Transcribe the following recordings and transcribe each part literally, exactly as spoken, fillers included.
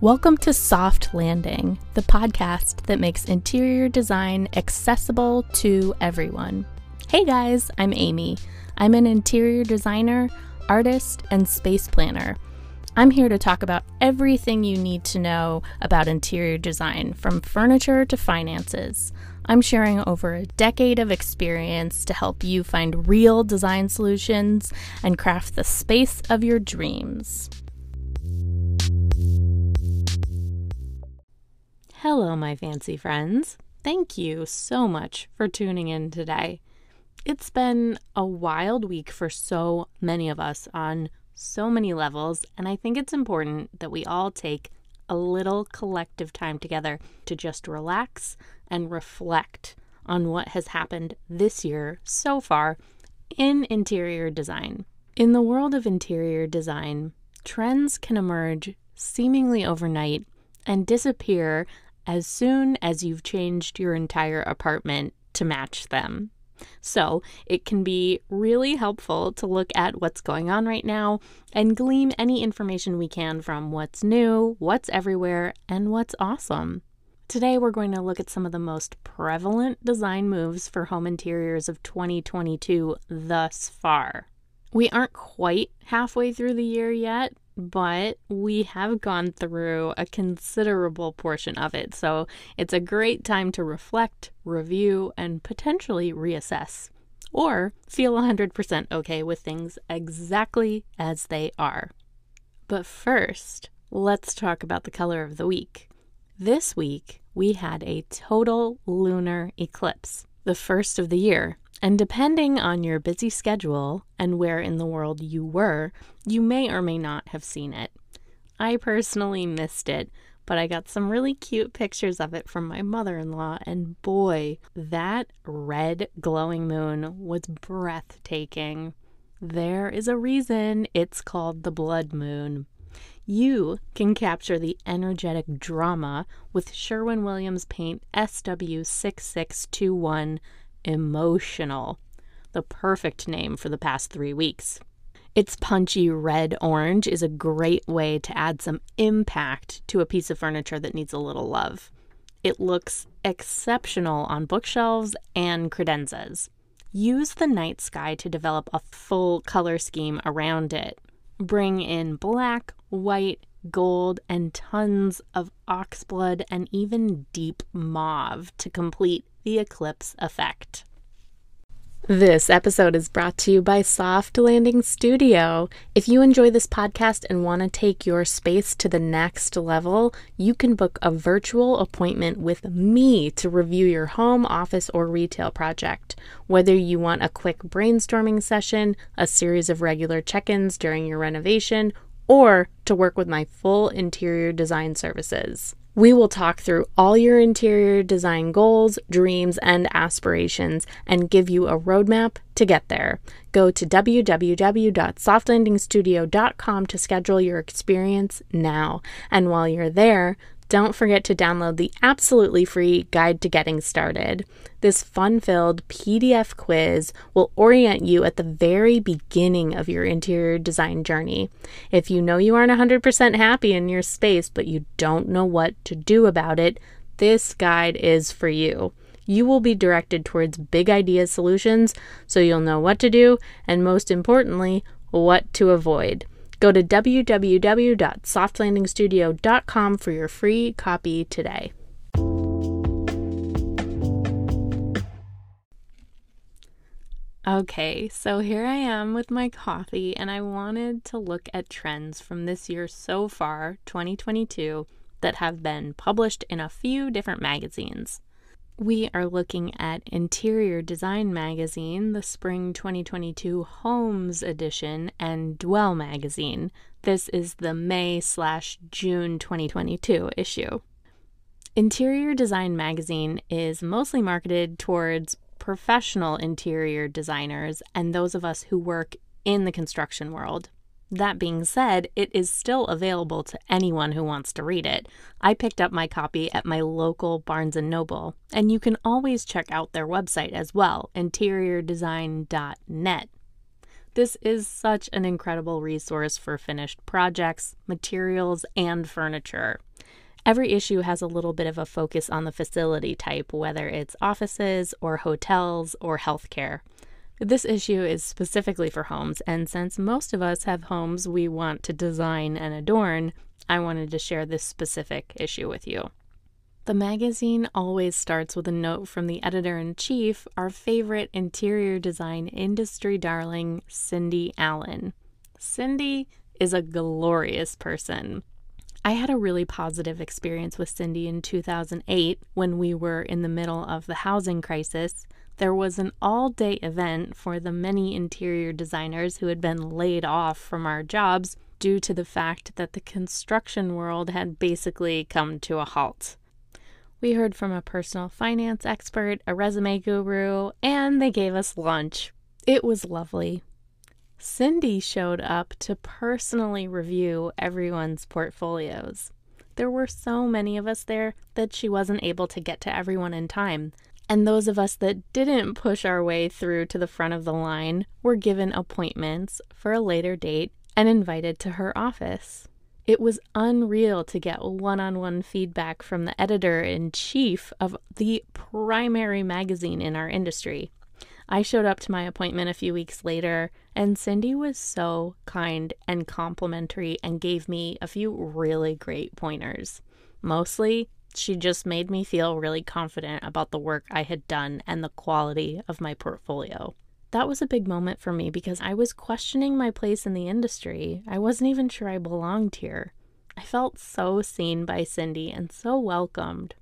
Welcome to Soft Landing, the podcast that makes interior design accessible to everyone. Hey guys, I'm Amy. I'm an interior designer, artist, and space planner. I'm here to talk about everything you need to know about interior design, from furniture to finances. I'm sharing over a decade of experience to help you find real design solutions and craft the space of your dreams. Hello, my fancy friends. Thank you so much for tuning in today. It's been a wild week for so many of us on so many levels, and I think it's important that we all take a little collective time together to just relax and reflect on what has happened this year so far in interior design. In the world of interior design, trends can emerge seemingly overnight and disappear as soon as you've changed your entire apartment to match them. So it can be really helpful to look at what's going on right now and glean any information we can from what's new, what's everywhere, and what's awesome. Today we're going to look at some of the most prevalent design moves for home interiors of twenty twenty-two thus far. We aren't quite halfway through the year yet, but we have gone through a considerable portion of it, so it's a great time to reflect, review, and potentially reassess, or feel one hundred percent okay with things exactly as they are. But first, let's talk about the color of the week. This week, we had a total lunar eclipse, the first of the year. And depending on your busy schedule and where in the world you were, you may or may not have seen it. I personally missed it, but I got some really cute pictures of it from my mother-in-law, and boy, that red glowing moon was breathtaking. There is a reason it's called the blood moon. You can capture the energetic drama with Sherwin-Williams paint S W six six two one Emotional, the perfect name for the past three weeks. Its punchy red-orange is a great way to add some impact to a piece of furniture that needs a little love. It looks exceptional on bookshelves and credenzas. Use the night sky to develop a full color scheme around it. Bring in black, white, gold, and tons of oxblood and even deep mauve to complete the eclipse effect. This episode is brought to you by Soft Landing Studio. If you enjoy this podcast and want to take your space to the next level, you can book a virtual appointment with me to review your home, office, or retail project. Whether you want a quick brainstorming session, a series of regular check-ins during your renovation, or to work with my full interior design services. We will talk through all your interior design goals, dreams, and aspirations and give you a roadmap to get there. Go to w w w dot soft landing studio dot com to schedule your experience now. And while you're there, don't forget to download the absolutely free Guide to Getting Started. This fun-filled P D F quiz will orient you at the very beginning of your interior design journey. If you know you aren't one hundred percent happy in your space, but you don't know what to do about it, this guide is for you. You will be directed towards big idea solutions, so you'll know what to do, and most importantly, what to avoid. Go to w w w dot soft landing studio dot com for your free copy today. Okay, so here I am with my coffee, and I wanted to look at trends from this year so far, twenty twenty-two, that have been published in a few different magazines. We are looking at Interior Design Magazine, the Spring twenty twenty-two Homes Edition, and Dwell Magazine. This is the May slash June twenty twenty-two issue. Interior Design Magazine is mostly marketed towards professional interior designers and those of us who work in the construction world. That being said, it is still available to anyone who wants to read it. I picked up my copy at my local Barnes and Noble, and you can always check out their website as well, interior design dot net. This is such an incredible resource for finished projects, materials, and furniture. Every issue has a little bit of a focus on the facility type, whether it's offices or hotels or healthcare. This issue is specifically for homes, and since most of us have homes we want to design and adorn, I wanted to share this specific issue with you. The magazine always starts with a note from the editor-in-chief, our favorite interior design industry darling, Cindy Allen. Cindy is a glorious person. I had a really positive experience with Cindy in two thousand eight when we were in the middle of the housing crisis. There was an all-day event for the many interior designers who had been laid off from our jobs due to the fact that the construction world had basically come to a halt. We heard from a personal finance expert, a resume guru, and they gave us lunch. It was lovely. Cindy showed up to personally review everyone's portfolios. There were so many of us there that she wasn't able to get to everyone in time. And those of us that didn't push our way through to the front of the line were given appointments for a later date and invited to her office. It was unreal to get one-on-one feedback from the editor-in-chief of the primary magazine in our industry. I showed up to my appointment a few weeks later, and Cindy was so kind and complimentary and gave me a few really great pointers. Mostly, she just made me feel really confident about the work I had done and the quality of my portfolio. That was a big moment for me because I was questioning my place in the industry. I wasn't even sure I belonged here. I felt so seen by Cindy and so welcomed.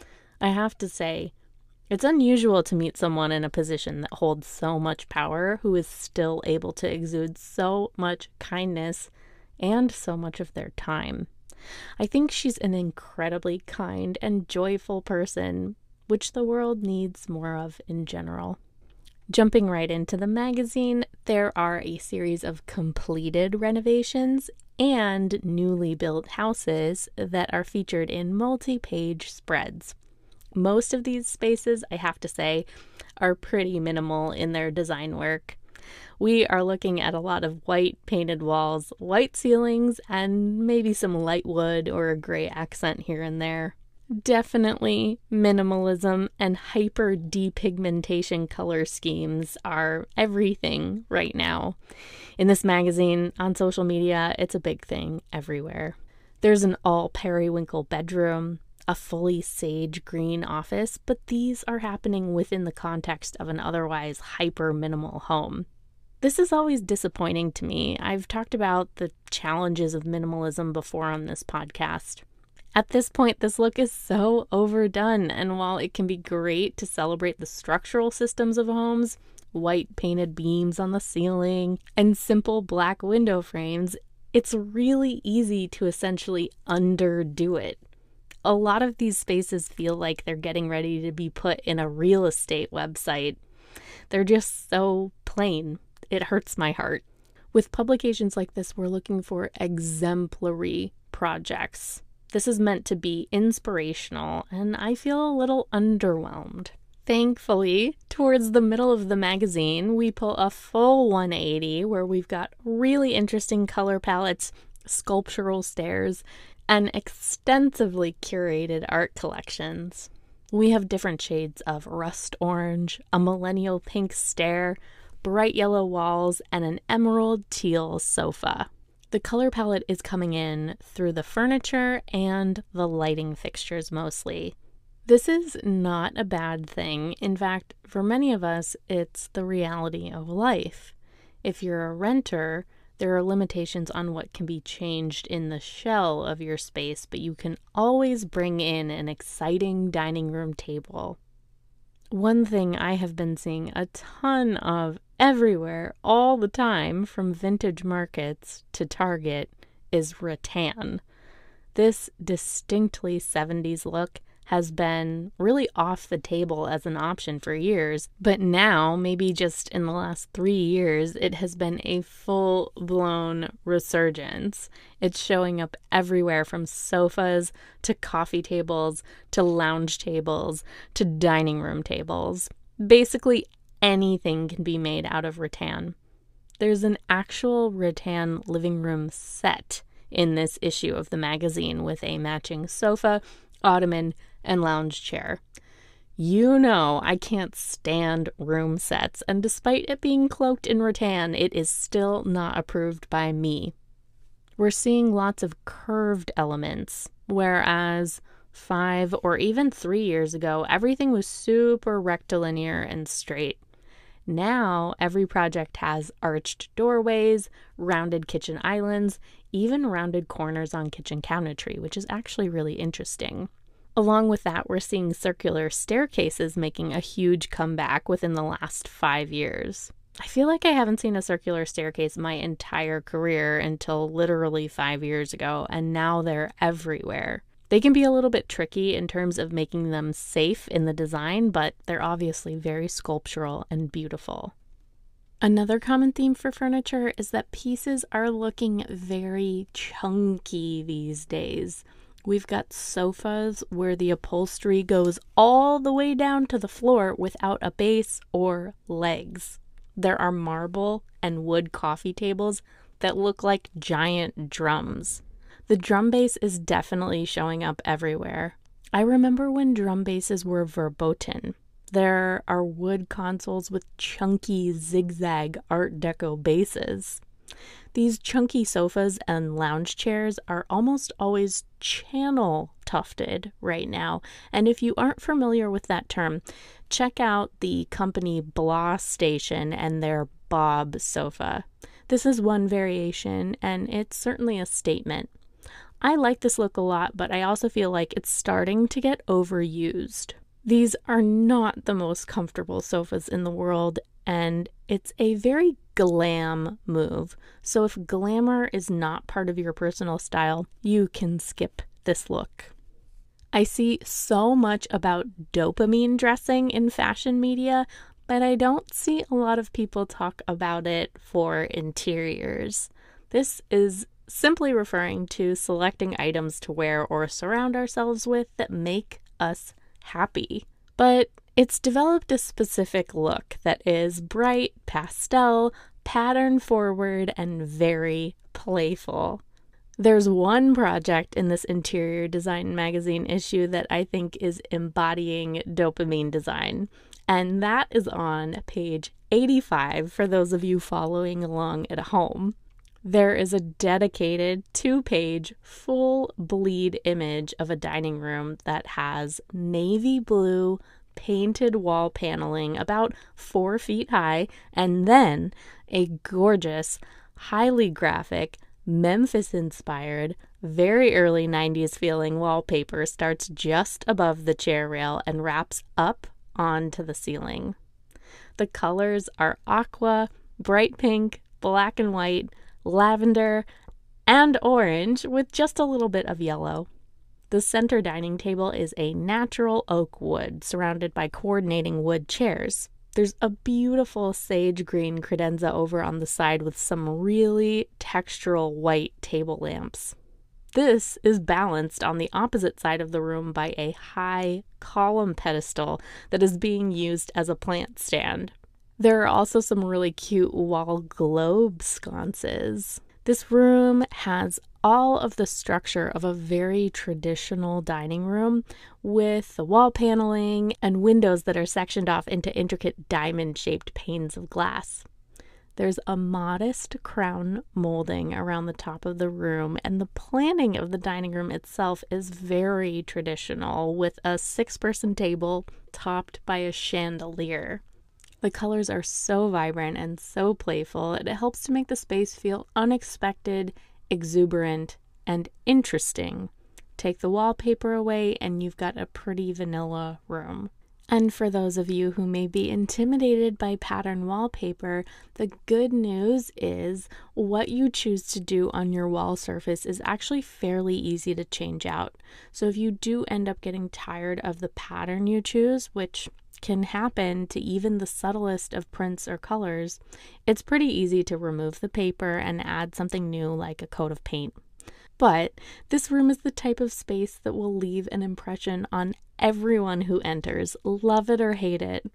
I have to say, it's unusual to meet someone in a position that holds so much power who is still able to exude so much kindness and so much of their time. I think she's an incredibly kind and joyful person, which the world needs more of in general. Jumping right into the magazine, there are a series of completed renovations and newly built houses that are featured in multi-page spreads. Most of these spaces, I have to say, are pretty minimal in their design work. We are looking at a lot of white painted walls, white ceilings, and maybe some light wood or a gray accent here and there. Definitely minimalism and hyper depigmentation color schemes are everything right now. In this magazine, on social media, it's a big thing everywhere. There's an all periwinkle bedroom, a fully sage green office, but these are happening within the context of an otherwise hyper minimal home. This is always disappointing to me. I've talked about the challenges of minimalism before on this podcast. At this point, this look is so overdone, and while it can be great to celebrate the structural systems of homes, white painted beams on the ceiling, and simple black window frames, it's really easy to essentially underdo it. A lot of these spaces feel like they're getting ready to be put in a real estate website. They're just so plain. It hurts my heart. With publications like this, we're looking for exemplary projects. This is meant to be inspirational, and I feel a little underwhelmed. Thankfully, towards the middle of the magazine, we pull a full one eighty where we've got really interesting color palettes, sculptural stairs, and extensively curated art collections. We have different shades of rust orange, a millennial pink stair, bright yellow walls, and an emerald teal sofa. The color palette is coming in through the furniture and the lighting fixtures mostly. This is not a bad thing. In fact, for many of us, it's the reality of life. If you're a renter, there are limitations on what can be changed in the shell of your space, but you can always bring in an exciting dining room table. One thing I have been seeing a ton of everywhere all the time, from vintage markets to Target, is rattan. This distinctly seventies look has been really off the table as an option for years, but now, maybe just in the last three years, it has been a full-blown resurgence. It's showing up everywhere, from sofas to coffee tables to lounge tables to dining room tables. Basically, anything can be made out of rattan. There's an actual rattan living room set in this issue of the magazine with a matching sofa, ottoman, and lounge chair. You know I can't stand room sets, and despite it being cloaked in rattan, it is still not approved by me. We're seeing lots of curved elements, whereas five or even three years ago, everything was super rectilinear and straight. Now, every project has arched doorways, rounded kitchen islands, even rounded corners on kitchen cabinetry, which is actually really interesting. Along with that, we're seeing circular staircases making a huge comeback within the last five years. I feel like I haven't seen a circular staircase my entire career until literally five years ago, and now they're everywhere. They can be a little bit tricky in terms of making them safe in the design, but they're obviously very sculptural and beautiful. Another common theme for furniture is that pieces are looking very chunky these days. We've got sofas where the upholstery goes all the way down to the floor without a base or legs. There are marble and wood coffee tables that look like giant drums. The drum bass is definitely showing up everywhere. I remember when drum basses were verboten. There are wood consoles with chunky zigzag Art Deco bases. These chunky sofas and lounge chairs are almost always channel tufted right now. And if you aren't familiar with that term, check out the company Blah Station and their Bob sofa. This is one variation, and it's certainly a statement. I like this look a lot, but I also feel like it's starting to get overused. These are not the most comfortable sofas in the world, and it's a very glam move. So if glamour is not part of your personal style, you can skip this look. I see so much about dopamine dressing in fashion media, but I don't see a lot of people talk about it for interiors. This is simply referring to selecting items to wear or surround ourselves with that make us happy. But it's developed a specific look that is bright, pastel, pattern forward, and very playful. There's one project in this interior design magazine issue that I think is embodying dopamine design, and that is on page eighty-five for those of you following along at home. There is a dedicated two-page full bleed image of a dining room that has navy blue painted wall paneling about four feet high, and then a gorgeous, highly graphic, Memphis-inspired, very early nineties feeling wallpaper starts just above the chair rail and wraps up onto the ceiling. The colors are aqua, bright pink, black and white, lavender, and orange with just a little bit of yellow. The center dining table is a natural oak wood surrounded by coordinating wood chairs. There's a beautiful sage green credenza over on the side with some really textural white table lamps. This is balanced on the opposite side of the room by a high column pedestal that is being used as a plant stand. There are also some really cute wall globe sconces. This room has all of the structure of a very traditional dining room with the wall paneling and windows that are sectioned off into intricate diamond-shaped panes of glass. There's a modest crown molding around the top of the room, and the planning of the dining room itself is very traditional, with a six-person table topped by a chandelier. The colors are so vibrant and so playful, it helps to make the space feel unexpected, exuberant, and interesting. Take the wallpaper away and you've got a pretty vanilla room. And for those of you who may be intimidated by pattern wallpaper, the good news is what you choose to do on your wall surface is actually fairly easy to change out. So if you do end up getting tired of the pattern you choose, which can happen to even the subtlest of prints or colors, it's pretty easy to remove the paper and add something new like a coat of paint. But this room is the type of space that will leave an impression on everyone who enters, love it or hate it.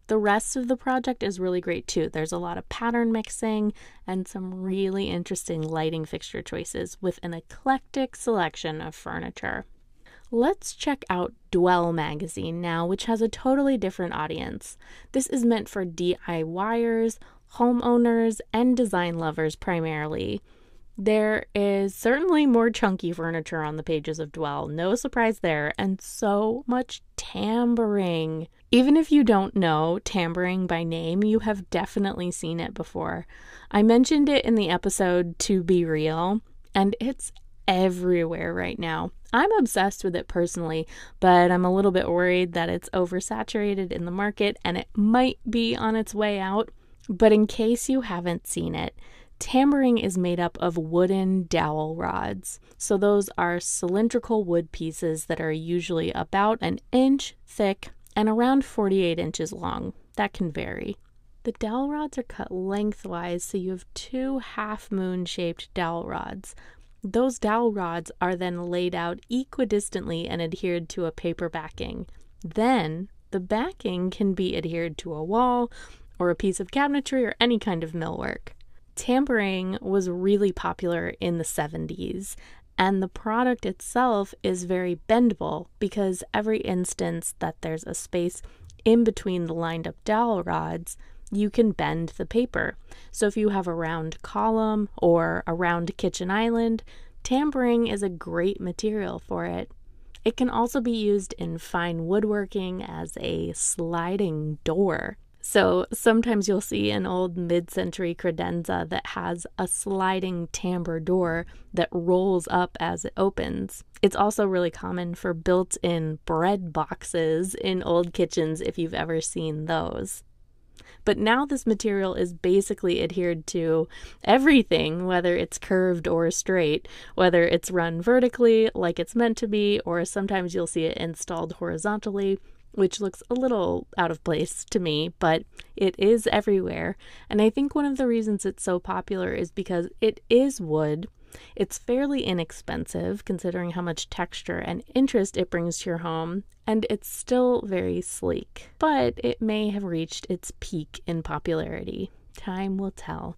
The rest of the project is really great too. There's a lot of pattern mixing and some really interesting lighting fixture choices with an eclectic selection of furniture. Let's check out Dwell magazine now, which has a totally different audience. This is meant for DIYers, homeowners, and design lovers primarily. There is certainly more chunky furniture on the pages of Dwell, no surprise there, and so much tambering. Even if you don't know tambering by name, you have definitely seen it before. I mentioned it in the episode To Be Real, and it's everywhere right now. I'm obsessed with it personally, but I'm a little bit worried that it's oversaturated in the market and it might be on its way out. But in case you haven't seen it, tambering is made up of wooden dowel rods. So those are cylindrical wood pieces that are usually about an inch thick and around forty-eight inches long. That can vary. The dowel rods are cut lengthwise, so you have two half-moon shaped dowel rods. Those dowel rods are then laid out equidistantly and adhered to a paper backing. Then the backing can be adhered to a wall or a piece of cabinetry or any kind of millwork. Tambering was really popular in the seventies, and the product itself is very bendable because every instance that there's a space in between the lined up dowel rods, you can bend the paper. So if you have a round column or a round kitchen island, tambering is a great material for it. It can also be used in fine woodworking as a sliding door. So sometimes you'll see an old mid-century credenza that has a sliding tambour door that rolls up as it opens. It's also really common for built-in bread boxes in old kitchens if you've ever seen those. But now this material is basically adhered to everything, whether it's curved or straight, whether it's run vertically like it's meant to be, or sometimes you'll see it installed horizontally, which looks a little out of place to me, but it is everywhere. And I think one of the reasons it's so popular is because it is wood. It's fairly inexpensive considering how much texture and interest it brings to your home, and it's still very sleek. But it may have reached its peak in popularity. Time will tell.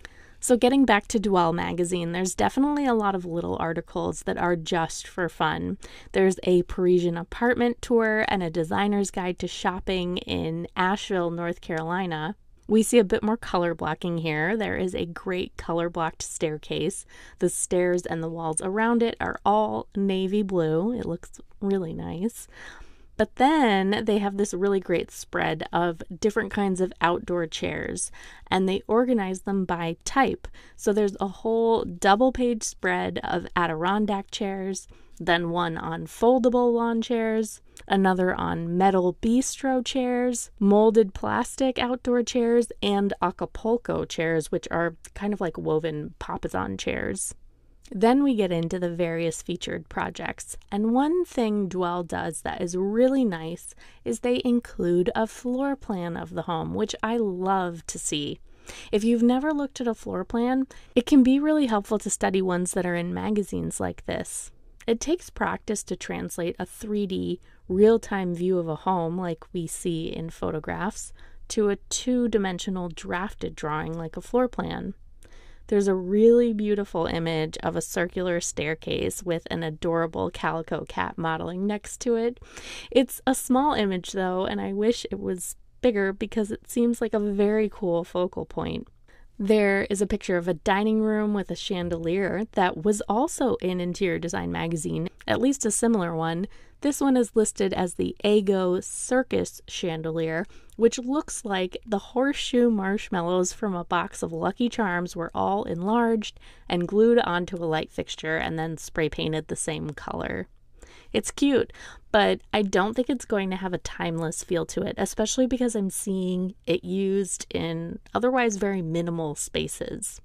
So getting back to Dwell magazine, there's definitely a lot of little articles that are just for fun. There's a Parisian apartment tour and a designer's guide to shopping in Asheville, North Carolina. We see a bit more color blocking here. There is a great color blocked staircase. The stairs and the walls around it are all navy blue. It looks really nice. But then they have this really great spread of different kinds of outdoor chairs, and they organize them by type. So there's a whole double page spread of Adirondack chairs, then one on foldable lawn chairs, another on metal bistro chairs, molded plastic outdoor chairs, and Acapulco chairs, which are kind of like woven papasan chairs. Then we get into the various featured projects, and one thing Dwell does that is really nice is they include a floor plan of the home, which I love to see. If you've never looked at a floor plan, it can be really helpful to study ones that are in magazines like this. It takes practice to translate a three D, real-time view of a home like we see in photographs to a two-dimensional drafted drawing like a floor plan. There's a really beautiful image of a circular staircase with an adorable calico cat modeling next to it. It's a small image though, and I wish it was bigger because it seems like a very cool focal point. There is a picture of a dining room with a chandelier that was also in Interior Design magazine, at least a similar one. This one is listed as the Eggo Circus chandelier, which looks like the horseshoe marshmallows from a box of Lucky Charms were all enlarged and glued onto a light fixture and then spray painted the same color. It's cute, but I don't think it's going to have a timeless feel to it, especially because I'm seeing it used in otherwise very minimal spaces.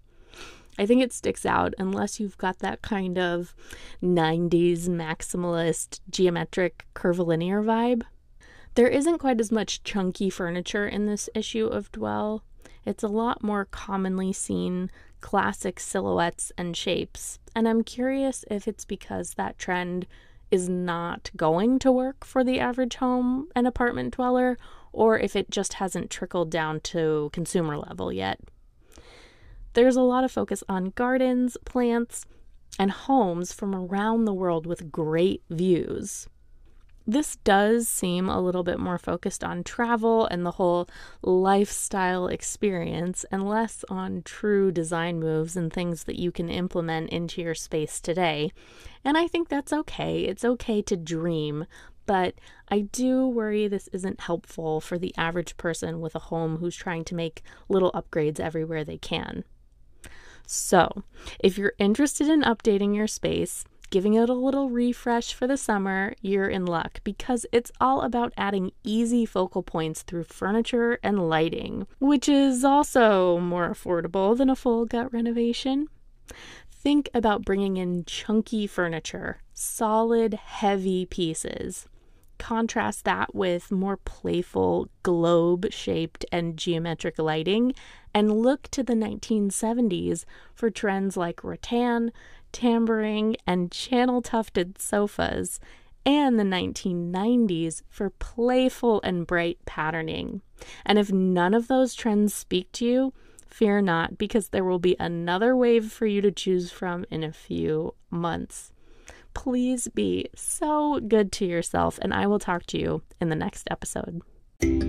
I think it sticks out unless you've got that kind of nineties maximalist geometric curvilinear vibe. There isn't quite as much chunky furniture in this issue of Dwell. It's a lot more commonly seen classic silhouettes and shapes, and I'm curious if it's because that trend is not going to work for the average home and apartment dweller, or if it just hasn't trickled down to consumer level yet. There's a lot of focus on gardens, plants, and homes from around the world with great views. This does seem a little bit more focused on travel and the whole lifestyle experience and less on true design moves and things that you can implement into your space today. And I think that's okay. It's okay to dream, but I do worry this isn't helpful for the average person with a home who's trying to make little upgrades everywhere they can. So, if you're interested in updating your space, giving it a little refresh for the summer, you're in luck because it's all about adding easy focal points through furniture and lighting, which is also more affordable than a full gut renovation. Think about bringing in chunky furniture, solid, heavy pieces. Contrast that with more playful, globe-shaped and geometric lighting, and look to the nineteen seventies for trends like rattan, tambouring, and channel-tufted sofas, and the nineteen nineties for playful and bright patterning. And if none of those trends speak to you, fear not, because there will be another wave for you to choose from in a few months. Please be so good to yourself, and I will talk to you in the next episode.